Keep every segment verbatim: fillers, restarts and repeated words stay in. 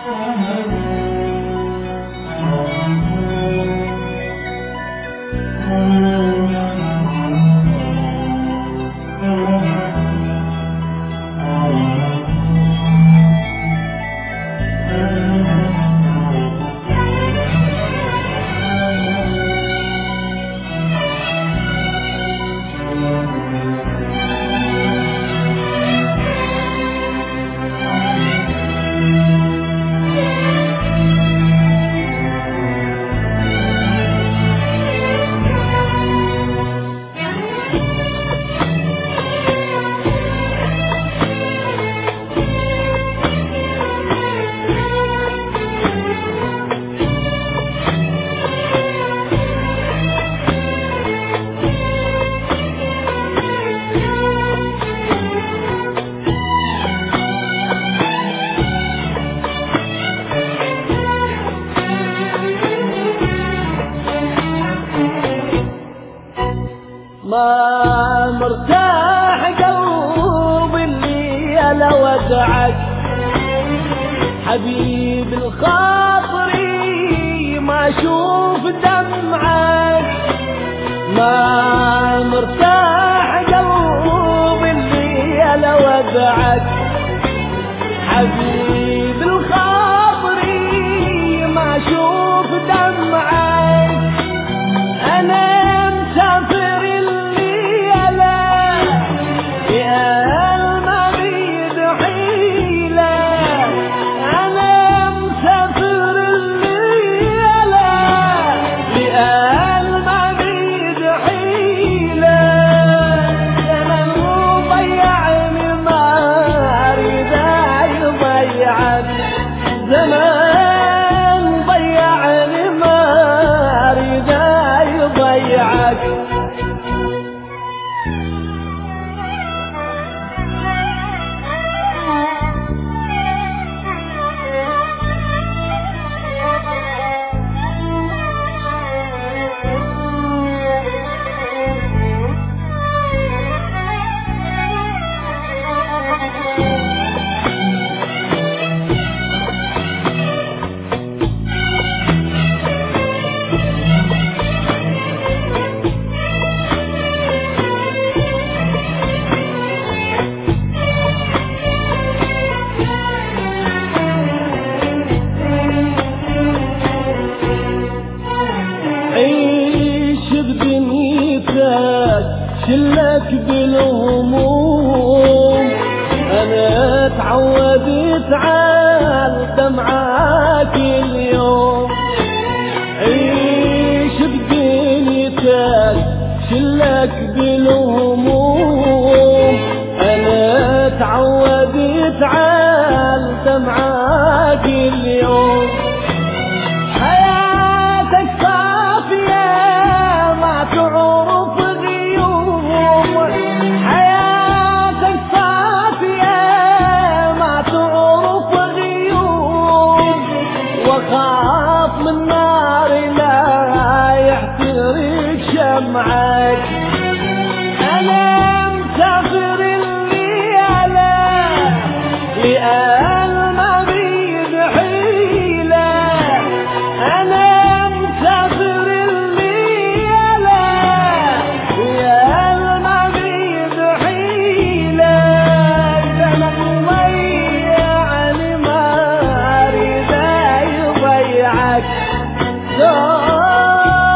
ما مرتاح قلبي اللي انا ودعك حبيب الخاطري ما اشوف دمعك. ما مرتاح قلبي اللي انا ودعك حبيب الخاطري ما اشوف دمعك. انا مسافر زمان ضيعني ما اريد يضيعك. عيش بدنيتك شلك بالهموم. انا تعودت على دمعك اليوم. عيش بدنيتك شلك بالهموم. انا تعودت على دمعك اليوم. وخاف من نار لا يحترق شمعك. انا مسافر الليالة لأن ما بيد حيلة. انا مسافر الليالة لأن ما بيد حيلة. زمن ضيعني ما اريد يضيعك. لا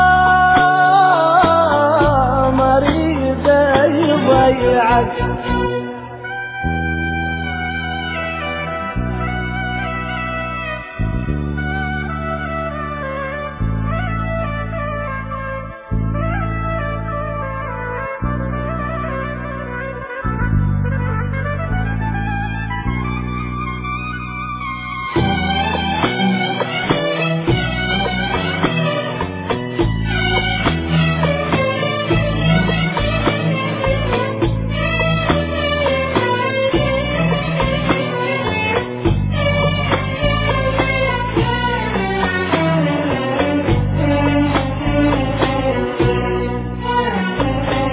مريض يضيعك.